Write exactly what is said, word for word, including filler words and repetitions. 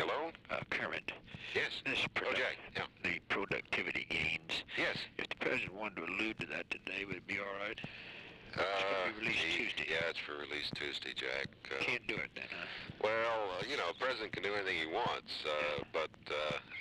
Hello? Uh, Kermit. Yes. This Oh, product, Jack, yeah. the productivity gains. Yes. If the president wanted to allude to that today, would it be all right? Uh, It's going to be released he- Tuesday. Yeah, it's for release Tuesday, Jack. Uh, Can't do it then, huh? well, uh, you know, the president can do anything he wants, uh, but uh,